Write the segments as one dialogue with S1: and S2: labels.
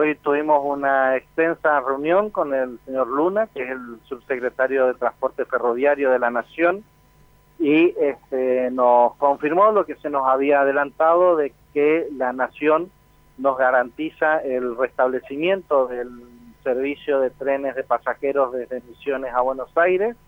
S1: Hoy tuvimos una extensa reunión con el señor Luna, que es el subsecretario de Transporte Ferroviario de la Nación, y nos confirmó lo que se nos había adelantado de que la Nación nos garantiza el restablecimiento del servicio de trenes de pasajeros desde Misiones a Buenos Aires,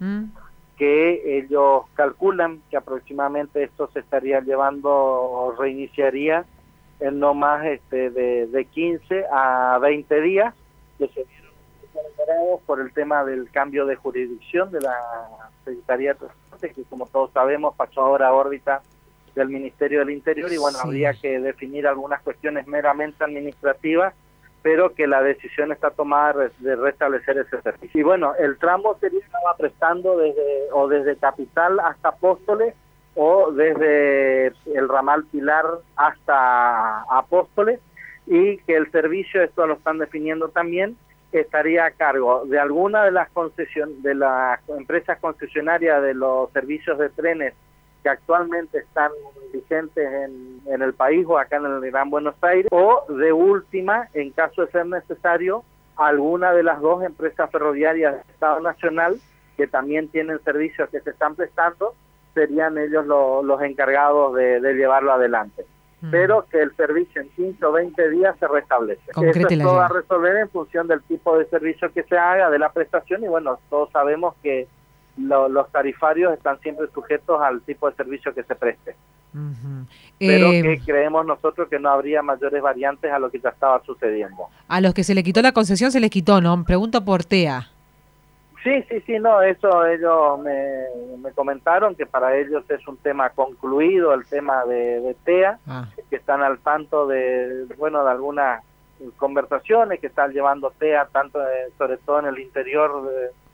S1: que ellos calculan que aproximadamente esto se estaría llevando o reiniciaría en no más de 15 a 20 días, que se vieron preparados por el tema del cambio de jurisdicción de la Secretaría de Transporte, que como todos sabemos pasó ahora a órbita del Ministerio del Interior, y bueno, sí, habría que definir algunas cuestiones meramente administrativas, pero que la decisión está tomada de restablecer ese servicio. Y bueno, el tramo sería estaba prestando desde Capital hasta Apóstoles, o desde el ramal Pilar hasta Apóstoles, y que el servicio, esto lo están definiendo también, estaría a cargo de alguna de las empresas concesionarias de los servicios de trenes que actualmente están vigentes en el país o acá en el Gran Buenos Aires, o de última, en caso de ser necesario, alguna de las dos empresas ferroviarias del Estado Nacional que también tienen servicios que se están prestando, serían ellos los encargados de llevarlo adelante. Pero que el servicio en 15 o 20 días se restablece. Eso es todo a resolver en función del tipo de servicio que se haga, de la prestación, y bueno, todos sabemos que los tarifarios están siempre sujetos al tipo de servicio que se preste. Pero que creemos nosotros que no habría mayores variantes a lo que ya estaba sucediendo.
S2: A los que se le quitó la concesión se les quitó, ¿no? Pregunto por TEA.
S1: Sí, no, eso ellos me comentaron que para ellos es un tema concluido, el tema de TEA, que están al tanto de algunas conversaciones que están llevando TEA, tanto sobre todo en el interior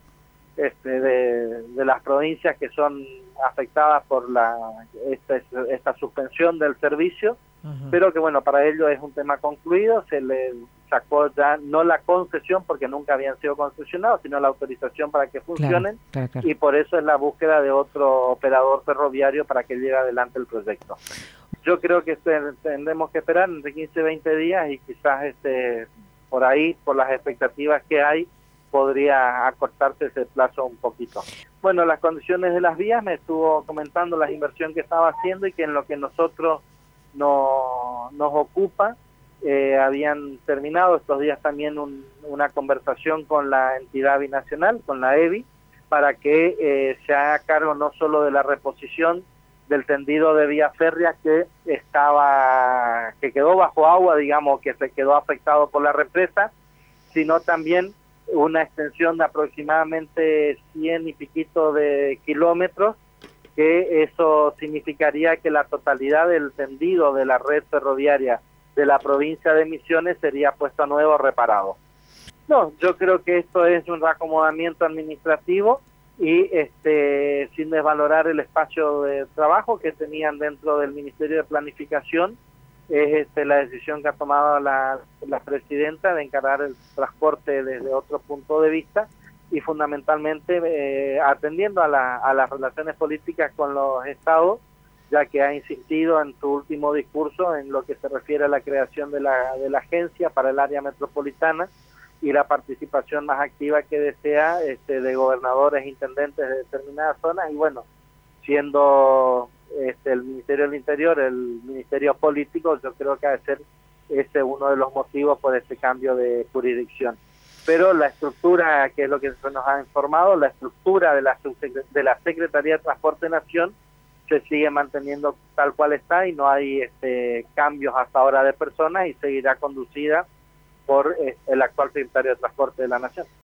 S1: de las provincias que son afectadas por esta suspensión del servicio, pero que bueno, para ellos es un tema concluido. Se le sacó ya no la concesión, porque nunca habían sido concesionados, sino la autorización para que funcionen, claro. Y por eso es la búsqueda de otro operador ferroviario para que llegue adelante el proyecto. Yo creo que tendremos que esperar entre 15 y 20 días, y quizás por ahí, por las expectativas que hay, podría acortarse ese plazo un poquito. Bueno, las condiciones de las vías, me estuvo comentando la inversión que estaba haciendo, y que en lo que nosotros nos ocupa, habían terminado estos días también una conversación con la entidad binacional, con la EBI, para que se haga cargo no solo de la reposición del tendido de vía férrea que quedó bajo agua, digamos, que se quedó afectado por la represa, sino también una extensión de aproximadamente 100 y piquito de kilómetros, que eso significaría que la totalidad del tendido de la red ferroviaria de la provincia de Misiones sería puesto a nuevo, reparado. No, yo creo que esto es un reacomodamiento administrativo, y sin desvalorar el espacio de trabajo que tenían dentro del Ministerio de Planificación, es la decisión que ha tomado la presidenta de encarar el transporte desde otro punto de vista, y fundamentalmente atendiendo a las relaciones políticas con los estados, ya que ha insistido en su último discurso en lo que se refiere a la creación de la agencia para el área metropolitana, y la participación más activa que desea de gobernadores e intendentes de determinadas zonas. Y bueno, siendo el Ministerio del Interior el ministerio político, yo creo que ha de ser ese uno de los motivos por este cambio de jurisdicción. Pero la estructura, que es lo que se nos ha informado, la estructura de la Secretaría de Transporte de Nación se sigue manteniendo tal cual está, y no hay cambios hasta ahora de personas, y seguirá conducida por el actual secretario de Transporte de la Nación.